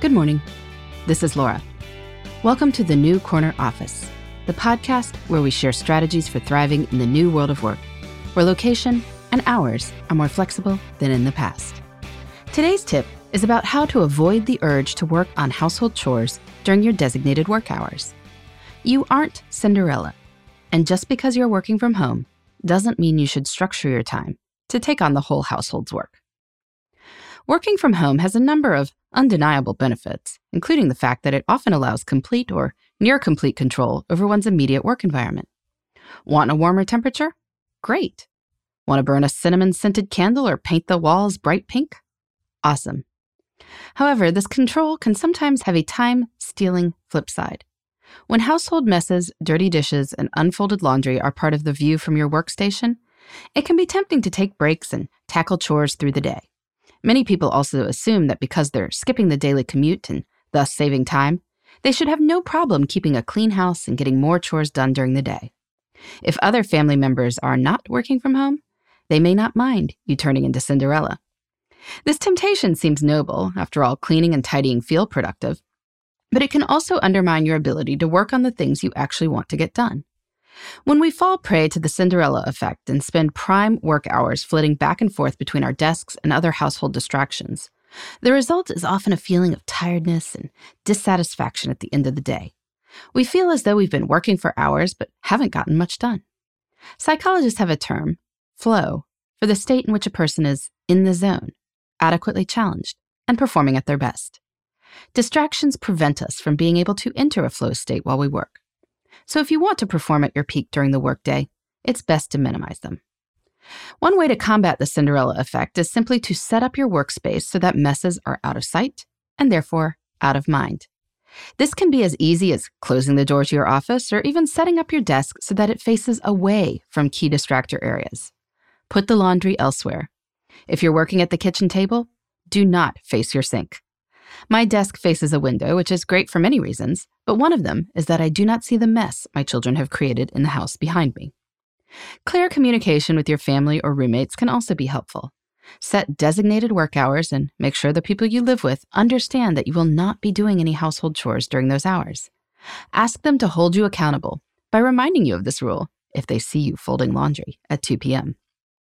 Good morning. This is Laura. Welcome to the New Corner Office, the podcast where we share strategies for thriving in the new world of work, where location and hours are more flexible than in the past. Today's tip is about how to avoid the urge to work on household chores during your designated work hours. You aren't Cinderella, and just because you're working from home doesn't mean you should structure your time to take on the whole household's work. Working from home has a number of undeniable benefits, including the fact that it often allows complete or near complete control over one's immediate work environment. Want a warmer temperature? Great. Want to burn a cinnamon-scented candle or paint the walls bright pink? Awesome. However, this control can sometimes have a time-stealing flip side. When household messes, dirty dishes, and unfolded laundry are part of the view from your workstation, it can be tempting to take breaks and tackle chores through the day. Many people also assume that because they're skipping the daily commute and thus saving time, they should have no problem keeping a clean house and getting more chores done during the day. If other family members are not working from home, they may not mind you turning into Cinderella. This temptation seems noble. After all, cleaning and tidying feel productive, but it can also undermine your ability to work on the things you actually want to get done. When we fall prey to the Cinderella effect and spend prime work hours flitting back and forth between our desks and other household distractions, the result is often a feeling of tiredness and dissatisfaction at the end of the day. We feel as though we've been working for hours but haven't gotten much done. Psychologists have a term, flow, for the state in which a person is in the zone, adequately challenged, and performing at their best. Distractions prevent us from being able to enter a flow state while we work. So if you want to perform at your peak during the workday, it's best to minimize them. One way to combat the Cinderella effect is simply to set up your workspace so that messes are out of sight and therefore out of mind. This can be as easy as closing the door to your office or even setting up your desk so that it faces away from key distractor areas. Put the laundry elsewhere. If you're working at the kitchen table, do not face your sink. My desk faces a window, which is great for many reasons, but one of them is that I do not see the mess my children have created in the house behind me. Clear communication with your family or roommates can also be helpful. Set designated work hours and make sure the people you live with understand that you will not be doing any household chores during those hours. Ask them to hold you accountable by reminding you of this rule if they see you folding laundry at 2 p.m.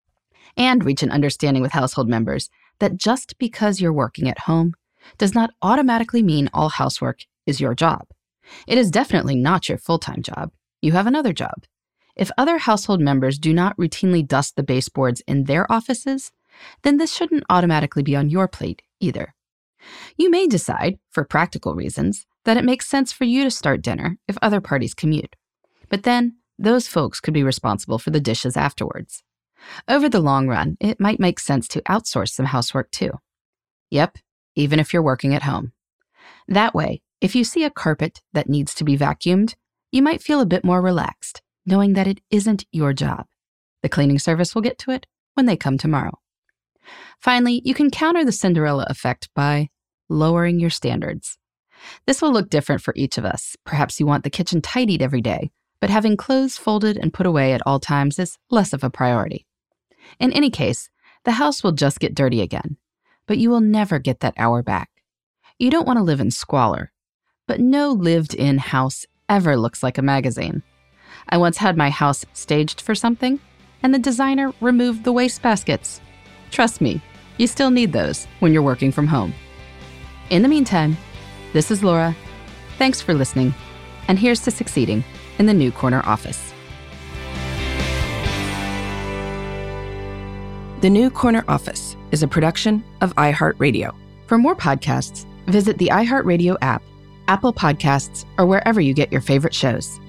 And reach an understanding with household members that just because you're working at home does not automatically mean all housework is your job. It is definitely not your full-time job. You have another job. If other household members do not routinely dust the baseboards in their offices, then this shouldn't automatically be on your plate either. You may decide, for practical reasons, that it makes sense for you to start dinner if other parties commute. But then, those folks could be responsible for the dishes afterwards. Over the long run, it might make sense to outsource some housework too. Yep, even if you're working at home. That way, if you see a carpet that needs to be vacuumed, you might feel a bit more relaxed, knowing that it isn't your job. The cleaning service will get to it when they come tomorrow. Finally, you can counter the Cinderella effect by lowering your standards. This will look different for each of us. Perhaps you want the kitchen tidied every day, but having clothes folded and put away at all times is less of a priority. In any case, the house will just get dirty again, but you will never get that hour back. You don't want to live in squalor, but no lived-in house ever looks like a magazine. I once had my house staged for something, and the designer removed the wastebaskets. Trust me, you still need those when you're working from home. In the meantime, this is Laura. Thanks for listening, and here's to succeeding in the New Corner Office. The New Corner Office is a production of iHeartRadio. For more podcasts, visit the iHeartRadio app, Apple Podcasts, or wherever you get your favorite shows.